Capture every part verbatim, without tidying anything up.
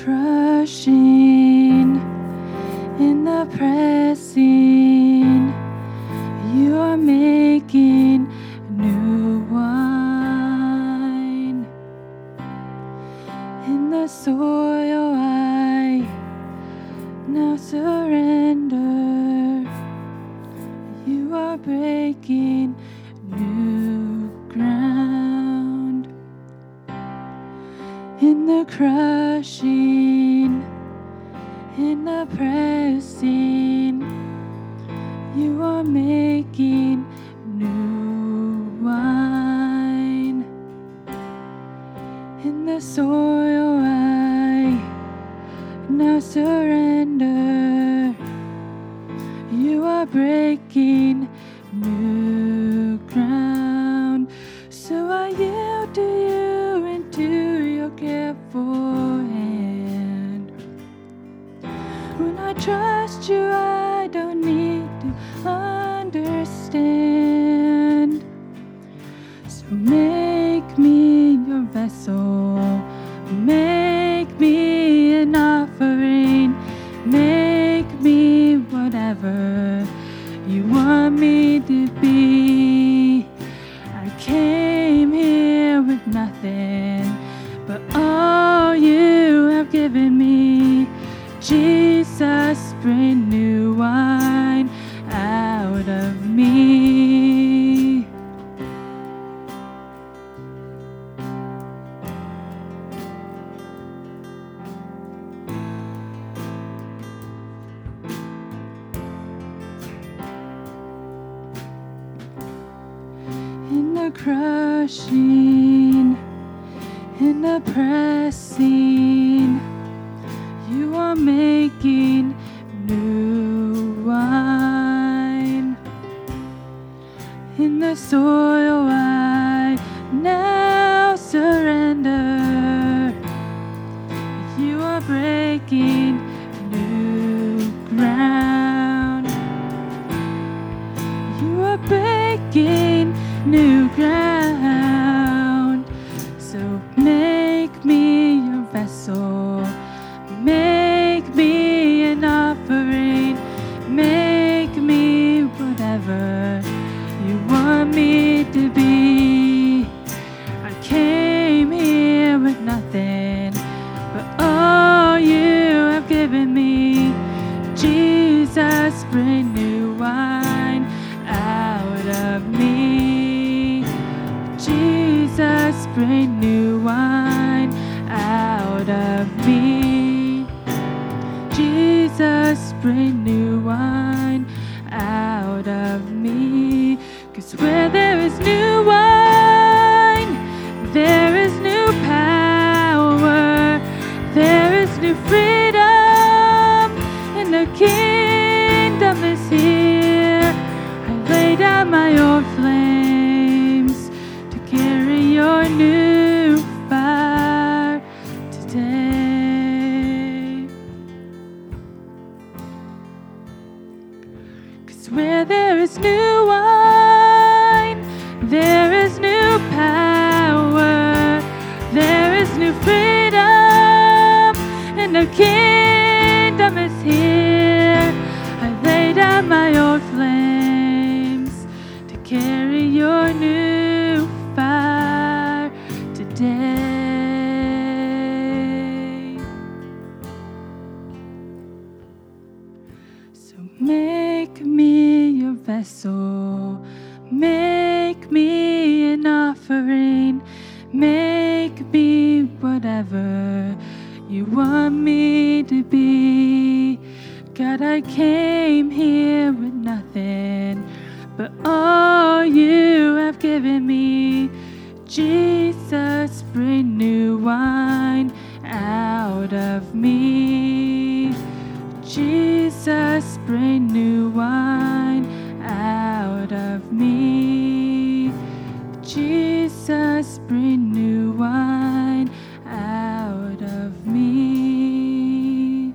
crushing, in the pressing, you are making new wine. In the soil I now surrender, you are breaking new ground. In the crushing, in the pressing, you are making new wine. In the soil I now surrender, you are breaking new ground. So I yield to you and to your careful hand. When I trust you, I don't need to understand. So make me your vessel, make me an offering, make me whatever you want me to be. I came here with nothing, but all you have given me. Jesus, bring new wine out of me. In the crushing, in the pressing, you are making new wine. In the soil I now surrender, you are breaking new ground. You are breaking new ground. So make me your vessel, make me an offering, make me whatever you want me to be. I came here with nothing, but all you have given me. Jesus, bring new wine out of me. Jesus, bring new wine out of me. Jesus, bring new wine out of me. 'Cause where there is new wine, there is new power, there is new freedom, and the kingdom is here. I lay down my old flames to carry your new fire today. 'Cause where there is new wine, there is new power, there is new freedom, and the kingdom is here. I lay down my old flames to carry your new fire today. So make me your vessel, make me an offering, make me whatever you want me to be. God, I came here with nothing, but all you have given me. Jesus, bring new wine out of me. Jesus, bring new wine out of me. Jesus, bring new wine out of me.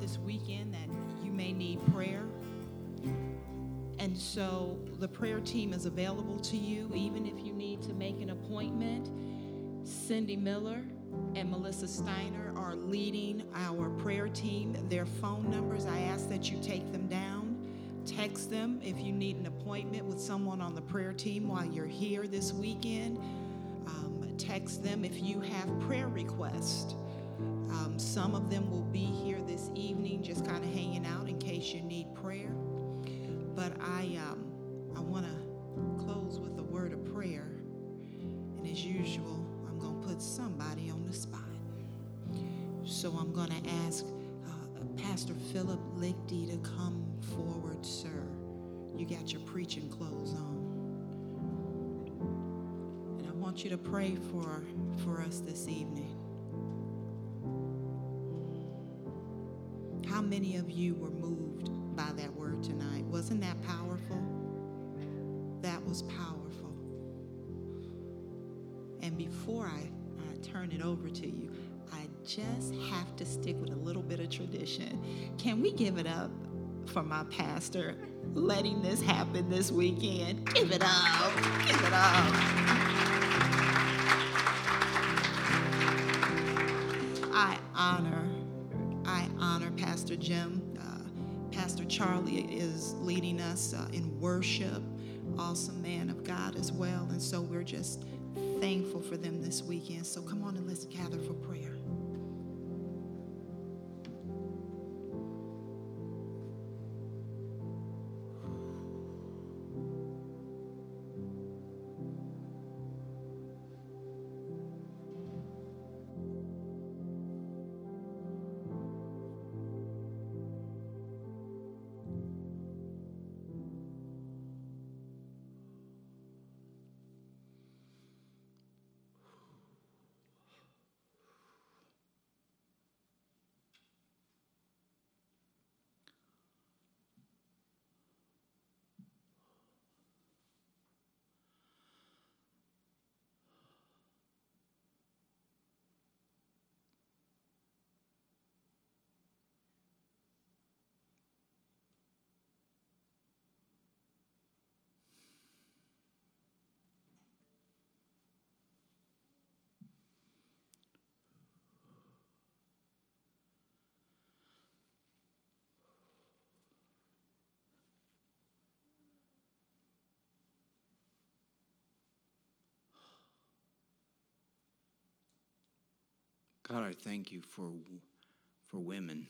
this weekend that you may need prayer. And so the prayer team is available to you, even if you need to make an appointment. Cindy Miller and Melissa Steiner are leading our prayer team. Their phone numbers, I ask that you take them down. Text them if you need an appointment with someone on the prayer team while you're here this weekend. Um, text them if you have prayer requests. Um, some of them will be here this evening, just kind of hanging out in case you need prayer. But I, um, I want to close with a word of prayer. And as usual, I'm going to put somebody on the spot. So I'm going to ask uh, Pastor Philip Lichty to come forward, sir. You got your preaching clothes on. And I want you to pray for, for us this evening. How many of you were moved by that word tonight? Wasn't that powerful? That was powerful. And before I, I turn it over to you, I just have to stick with a little bit of tradition. Can we give it up for my pastor letting this happen this weekend? Give it up. Give it up. I honor, I honor Pastor Jim. Uh, Pastor Charlie is leading us uh, in worship. Awesome man of God as well. And so we're just thankful for them this weekend. So come on and let's gather for prayer. God, I thank you for, for women.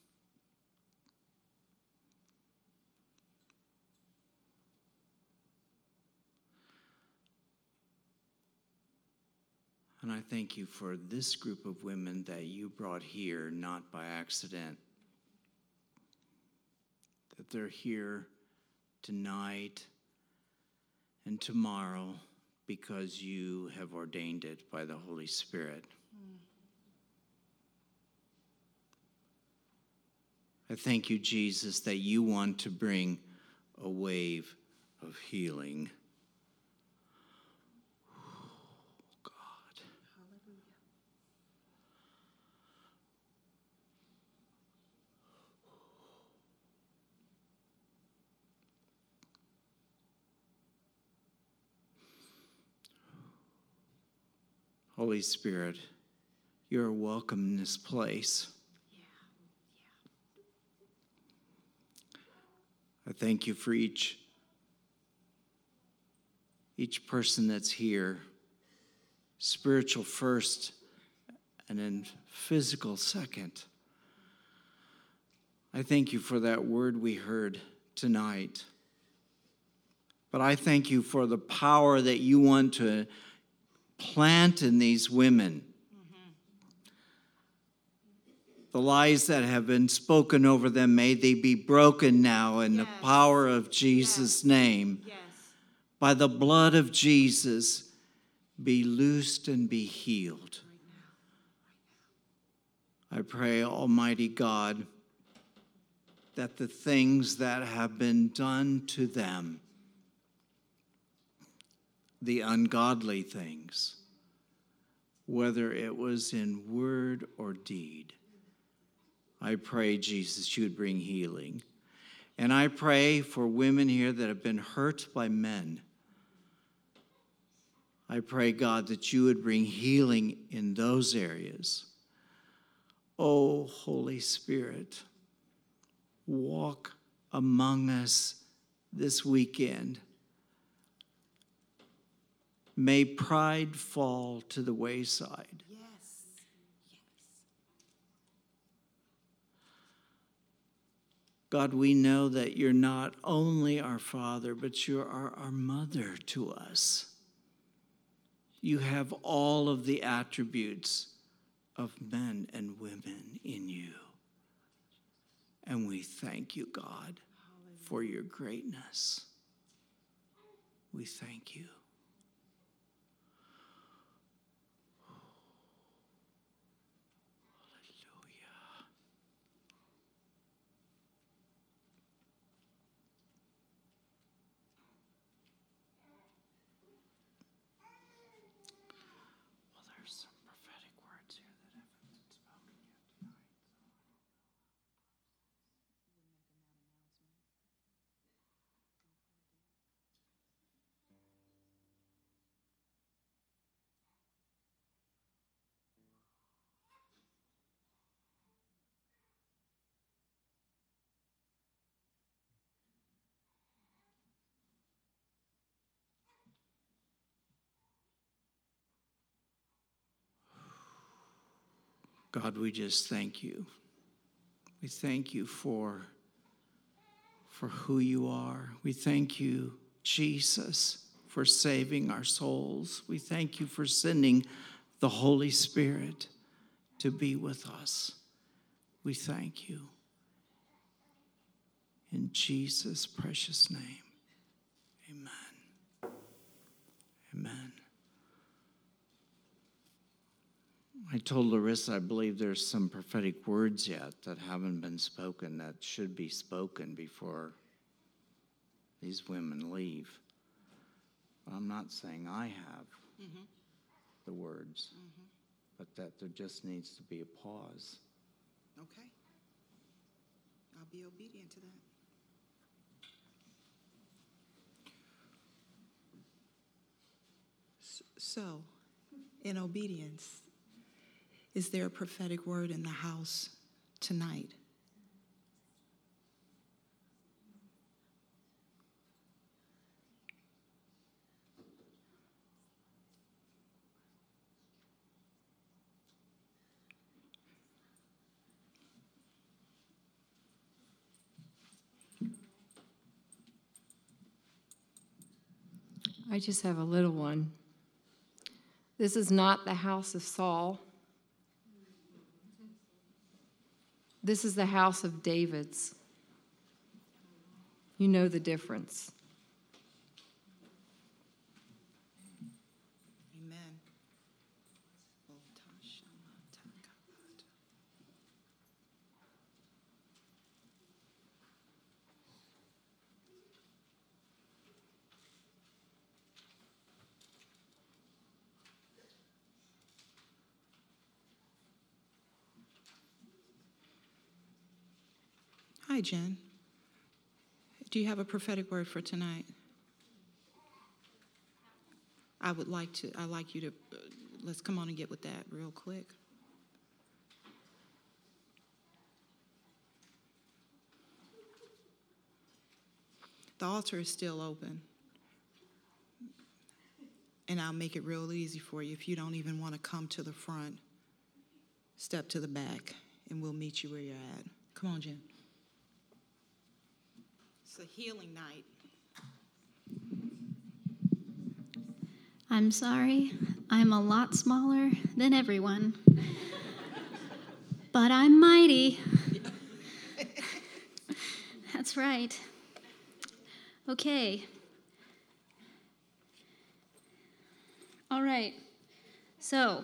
And I thank you for this group of women that you brought here, not by accident. That they're here tonight and tomorrow because you have ordained it by the Holy Spirit. I thank you, Jesus, that you want to bring a wave of healing. Oh, God. Hallelujah. Holy Spirit, you're welcome in this place. I thank you for each, each person that's here, spiritual first and then physical second. I thank you for that word we heard tonight. But I thank you for the power that you want to plant in these women. The lies that have been spoken over them, may they be broken now in yes. the power of Jesus' yes. name. Yes. By the blood of Jesus, be loosed and be healed. Right now. Right now. I pray, Almighty God, that the things that have been done to them, the ungodly things, whether it was in word or deed, I pray, Jesus, you would bring healing. And I pray for women here that have been hurt by men. I pray, God, that you would bring healing in those areas. Oh, Holy Spirit, walk among us this weekend. May pride fall to the wayside. Yes. Yes. God, we know that you're not only our Father, but you are our mother to us. You have all of the attributes of men and women in you. And we thank you, God, for your greatness. We thank you. God, we just thank you. We thank you for, for who you are. We thank you, Jesus, for saving our souls. We thank you for sending the Holy Spirit to be with us. We thank you. In Jesus' precious name, amen. Amen. I told Larissa I believe there's some prophetic words yet that haven't been spoken that should be spoken before these women leave. But I'm not saying I have mm-hmm. the words, mm-hmm. but that there just needs to be a pause. Okay. I'll be obedient to that. So, in obedience, is there a prophetic word in the house tonight? I just have a little one. This is not the house of Saul. This is the house of David's. You know the difference. Amen. Hi, Jen. Do you have a prophetic word for tonight? I would like to, I'd like you to, uh, let's come on and get with that real quick. The altar is still open. And I'll make it real easy for you. If you don't even want to come to the front, step to the back, and we'll meet you where you're at. Come on, Jen. It's a healing night. I'm sorry, I'm a lot smaller than everyone, but I'm mighty. That's right. Okay. All right. So,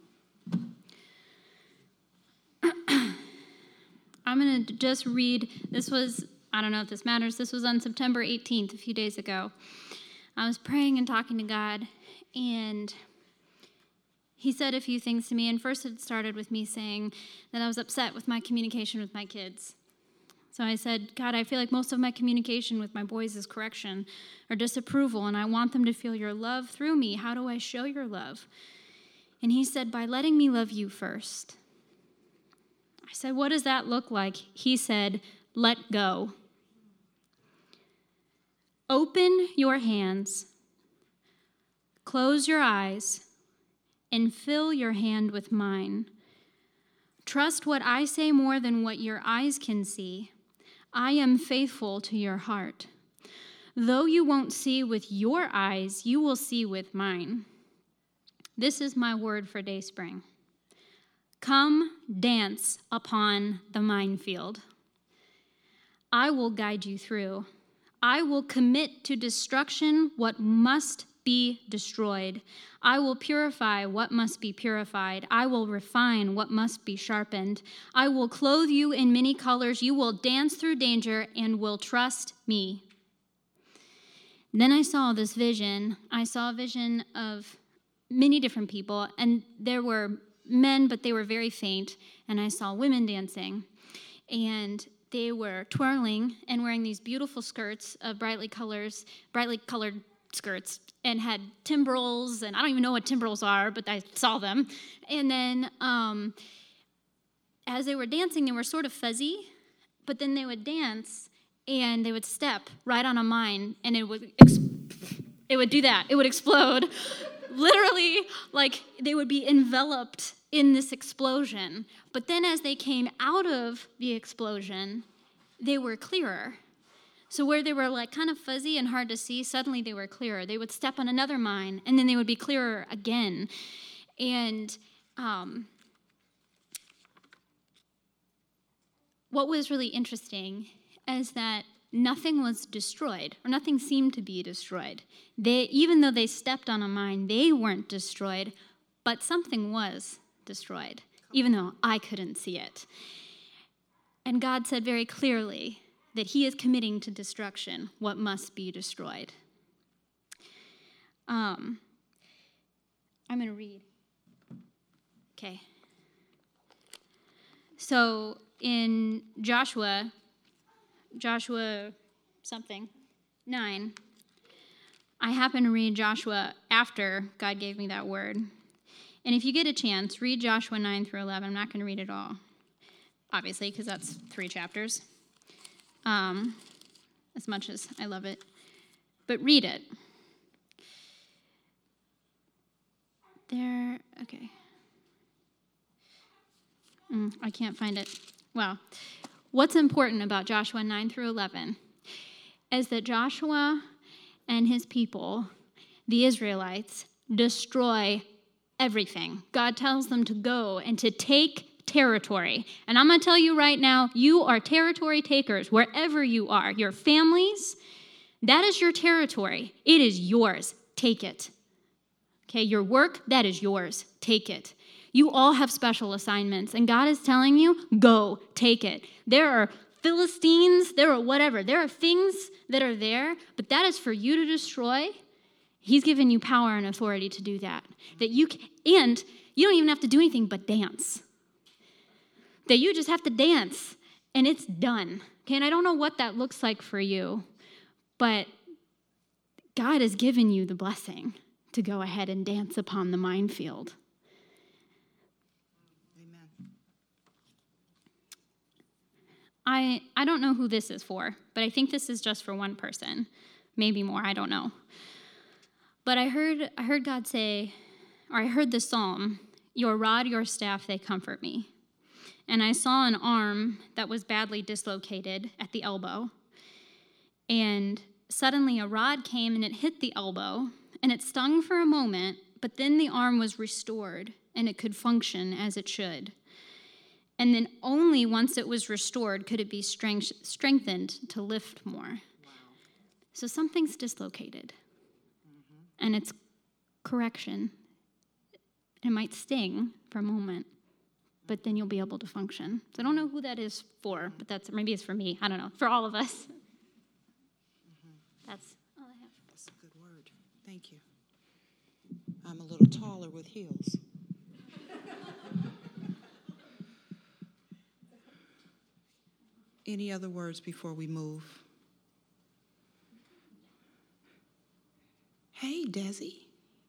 I'm going to just read. This was, I don't know if this matters, this was on September eighteenth, a few days ago. I was praying and talking to God, and he said a few things to me, and first it started with me saying that I was upset with my communication with my kids. So I said, God, I feel like most of my communication with my boys is correction or disapproval, and I want them to feel your love through me. How do I show your love? And he said, by letting me love you first. I said, what does that look like? He said, let go. Open your hands, close your eyes, and fill your hand with mine. Trust what I say more than what your eyes can see. I am faithful to your heart. Though you won't see with your eyes, you will see with mine. This is my word for Dayspring. Come dance upon the minefield. I will guide you through. I will commit to destruction what must be destroyed. I will purify what must be purified. I will refine what must be sharpened. I will clothe you in many colors. You will dance through danger and will trust me. Then I saw this vision. I saw a vision of many different people, and there were men, but they were very faint, and I saw women dancing, and they were twirling and wearing these beautiful skirts of brightly colors, brightly colored skirts, and had timbrels, and I don't even know what timbrels are, but I saw them. And then um, as they were dancing, they were sort of fuzzy, but then they would dance, and they would step right on a mine, and it would ex- it would do that. It would explode. Literally, like they would be enveloped in this explosion. But then as they came out of the explosion, they were clearer. So where they were like kind of fuzzy and hard to see, suddenly they were clearer. They would step on another mine, and then they would be clearer again. And um, what was really interesting is that nothing was destroyed, or nothing seemed to be destroyed. They, even though they stepped on a mine, they weren't destroyed, but something was destroyed, even though I couldn't see it. And God said very clearly that he is committing to destruction what must be destroyed. Um, I'm going to read. Okay. So in Joshua, Joshua something, nine, I happened to read Joshua after God gave me that word. And if you get a chance, read Joshua nine through eleven. I'm not going to read it all, obviously, because that's three chapters. Um, as much as I love it. But read it. There, okay. Mm, I can't find it. Well, what's important about Joshua nine through eleven is that Joshua and his people, the Israelites, destroy everything. God tells them to go and to take territory. And I'm going to tell you right now, you are territory takers wherever you are. Your families, that is your territory. It is yours. Take it. Okay, your work, that is yours. Take it. You all have special assignments, and God is telling you, go, take it. There are Philistines, there are whatever. There are things that are there, but that is for you to destroy. He's given you power and authority to do that. That you can, and you don't even have to do anything but dance. That you just have to dance, and it's done. Okay, and I don't know what that looks like for you, but God has given you the blessing to go ahead and dance upon the minefield. Amen. I I don't know who this is for, but I think this is just for one person, maybe more, I don't know. But I heard I heard God say, or I heard the psalm, your rod, your staff, they comfort me. And I saw an arm that was badly dislocated at the elbow. And suddenly a rod came and it hit the elbow, and it stung for a moment, but then the arm was restored and it could function as it should. And then only once it was restored could it be strength, strengthened to lift more. Wow. So something's dislocated, mm-hmm. and it's correction. It might sting for a moment, but then you'll be able to function. So I don't know who that is for, but that's maybe it's for me. I don't know. For all of us. Mm-hmm. That's all I have. That's a good word. Thank you. I'm a little taller with heels. Any other words before we move? Hey, Desi.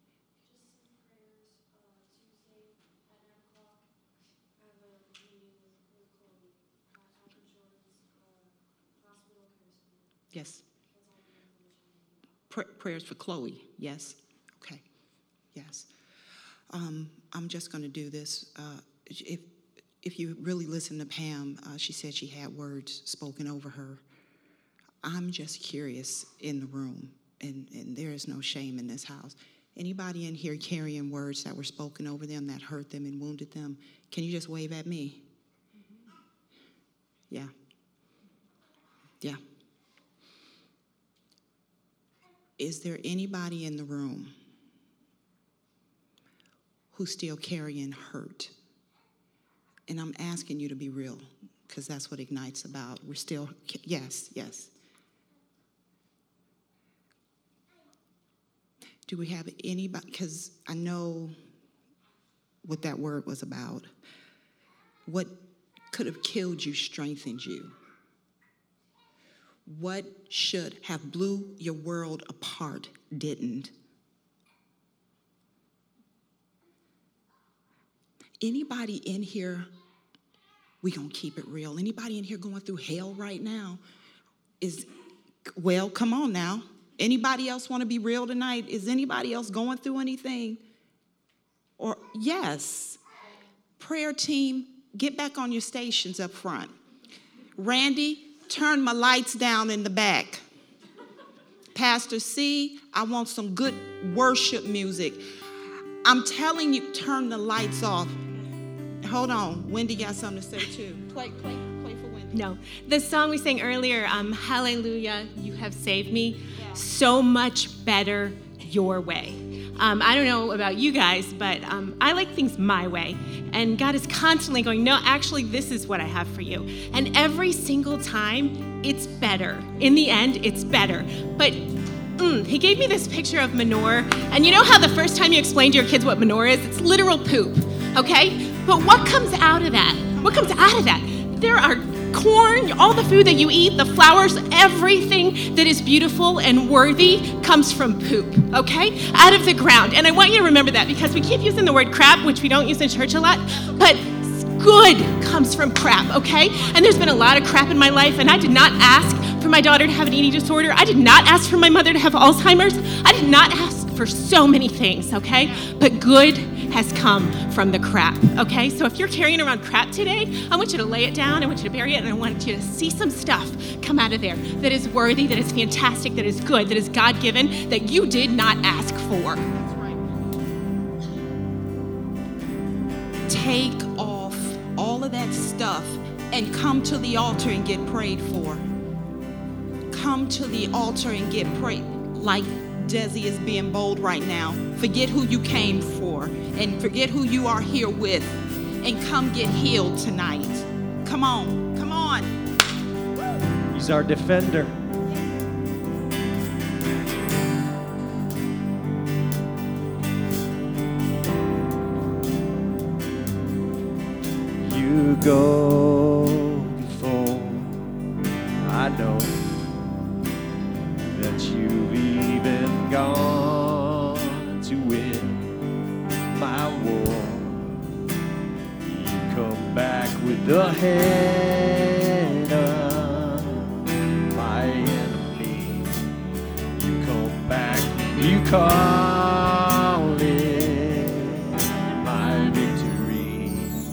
Yes. Pray- prayers for Chloe, yes? Okay, yes. Um, I'm just going to do this. Uh, if, if you really listen to Pam, uh, she said she had words spoken over her. I'm just curious in the room, and, and there is no shame in this house. Anybody in here carrying words that were spoken over them that hurt them and wounded them? Can you just wave at me? Yeah. Yeah. Is there anybody in the room who's still carrying hurt? And I'm asking you to be real, because that's what Ignite's about. We're still, yes, yes. Do we have anybody, because I know what that word was about. What could have killed you strengthened you. What should have blew your world apart didn't. Anybody in here, we gonna keep it real. Anybody in here going through hell right now is, well, come on now. Anybody else want to be real tonight? Is anybody else going through anything? Or, yes. Prayer team, get back on your stations up front. Randy, turn my lights down in the back. Pastor C, I want some good worship music. I'm telling you, turn the lights off. Hold on, Wendy got something to say too. Play, play, play for Wendy. No, the song we sang earlier, um, Hallelujah, You Have Saved Me, so much better your way. Um, I don't know about you guys, but um, I like things my way. And God is constantly going, no, actually, this is what I have for you. And every single time, it's better. In the end, it's better. But mm, he gave me this picture of manure. And you know how the first time you explain to your kids what manure is? It's literal poop, okay? But what comes out of that? What comes out of that? There are corn, all the food that you eat, the flowers, everything that is beautiful and worthy comes from poop, okay? Out of the ground. And I want you to remember that, because we keep using the word crap, which we don't use in church a lot, but good comes from crap, okay? And there's been a lot of crap in my life, and I did not ask for my daughter to have an eating disorder. I did not ask for my mother to have Alzheimer's. I did not ask for so many things, okay? But good has come from the crap, okay? So if you're carrying around crap today, I want you to lay it down, I want you to bury it, and I want you to see some stuff come out of there that is worthy, that is fantastic, that is good, that is God-given, that you did not ask for. That's right. Take off all of that stuff and come to the altar and get prayed for. Come to the altar and get prayed. Like Desi is being bold right now. Forget who you came for and forget who you are here with, and come get healed tonight. Come on, come on. He's our defender. You go before. I know that you've even gone to win my war. You come back with the head of my enemy. You come back, you call it my victory.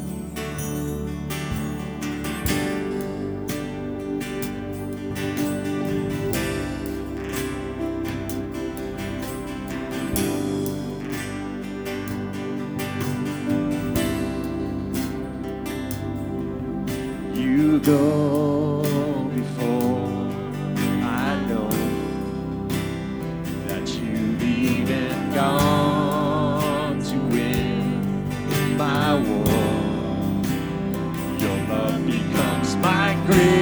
You go before. I know that you've even gone to win my war. Your love becomes my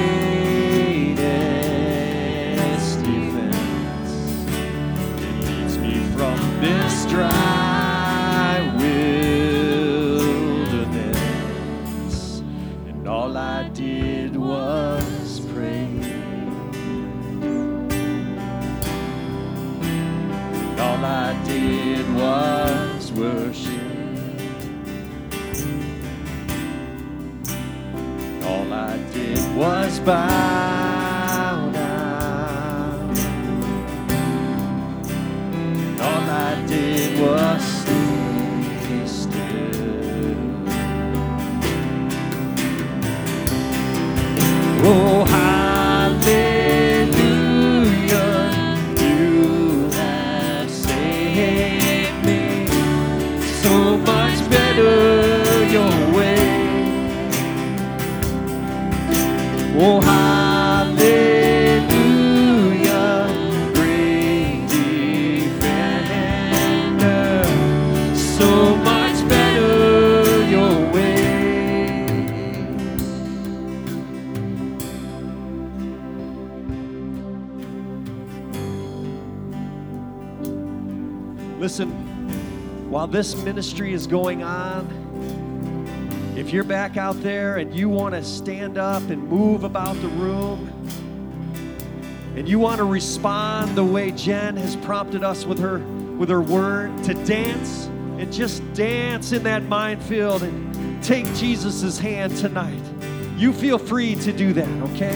greatest defense. It leads me from this dry wilderness, and all I did was did was worship. All I did was bow down. All I did was stay still. Oh, hallelujah, you have saved me. So much better your way. Oh, hallelujah, great defender. So much better your way. Listen, while this ministry is going on, if you're back out there and you want to stand up and move about the room, and you want to respond the way Jen has prompted us with her with her word, to dance and just dance in that minefield and take Jesus' hand tonight, you feel free to do that, okay?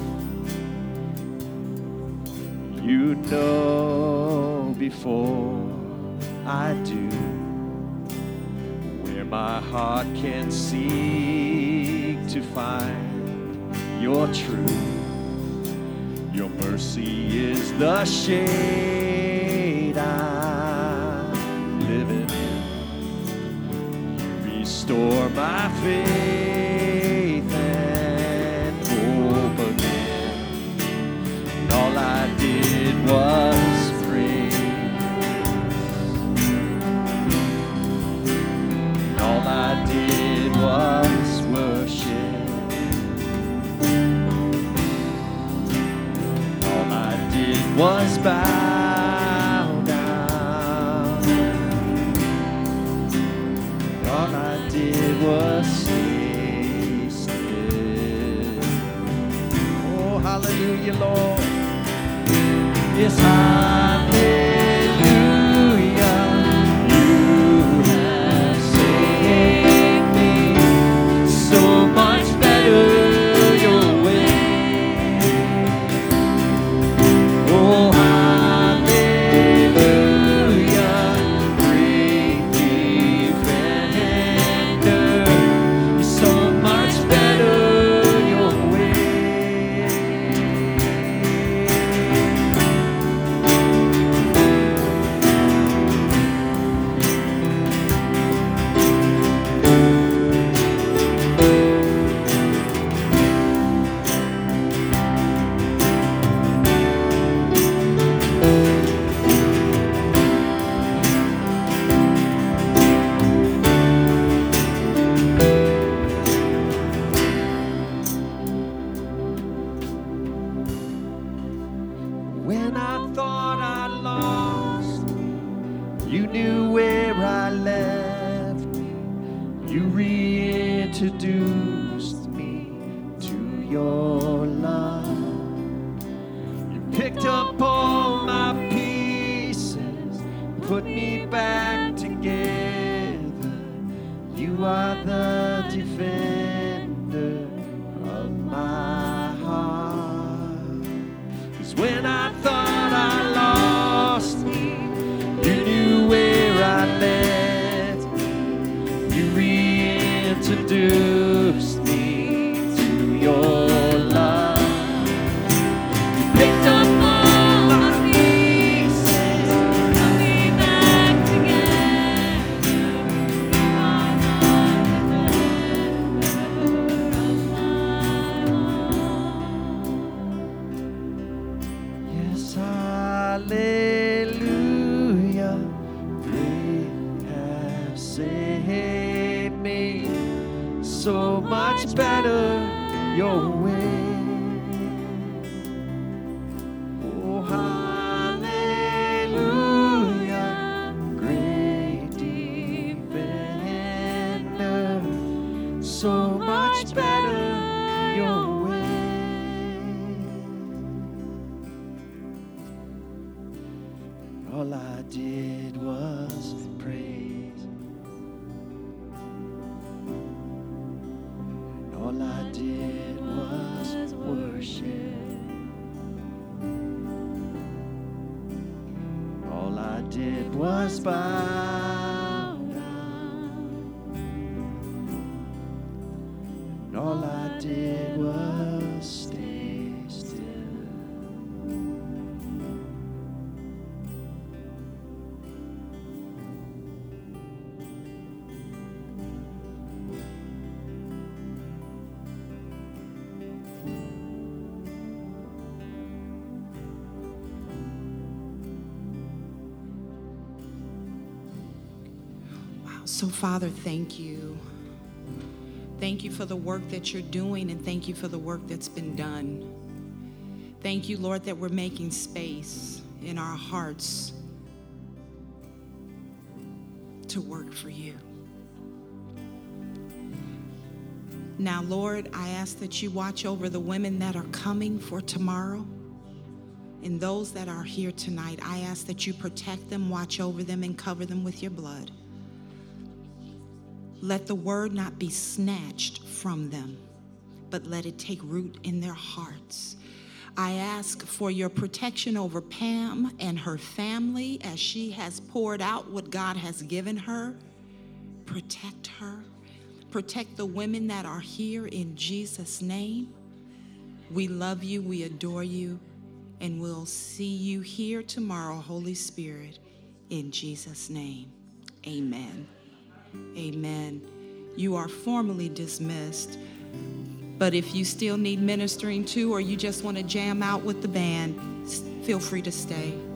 You know before I do where my heart can seek to find your truth. Your mercy is the shade I'm living in. You restore my faith and hope again. And all I did was praise. And all I did was worship. Was bow down. All I did was stay still. Oh, hallelujah, Lord. Yes, hallelujah. You have saved me. So much better your way. Oh, hallelujah, great defender, so much better your way. When I thought I lost, you knew where I left me. You reintroduced me to your love. You picked up all my pieces, put me back together. You are the defender of my heart. 'Cause when I thought I lost me, you knew where I left me. You reintroduced me to your love. You picked up all my pieces, put me back together. You are the defender of my heart. Yes, hallelujah, they have saved me. So much better your way. Oh, hallelujah, great defender. So much better your way. All I did was worship. All I did was bow down. And all I did was stay still. So, Father, thank you. Thank you for the work that you're doing, and thank you for the work that's been done. Thank you, Lord, that we're making space in our hearts to work for you. Now, Lord, I ask that you watch over the women that are coming for tomorrow and those that are here tonight. I ask that you protect them, watch over them, and cover them with your blood. Let the word not be snatched from them, but let it take root in their hearts. I ask for your protection over Pam and her family as she has poured out what God has given her. Protect her. Protect the women that are here in Jesus' name. We love you, we adore you, and we'll see you here tomorrow, Holy Spirit, in Jesus' name. Amen. Amen. You are formally dismissed, but if you still need ministering to, or you just want to jam out with the band, feel free to stay.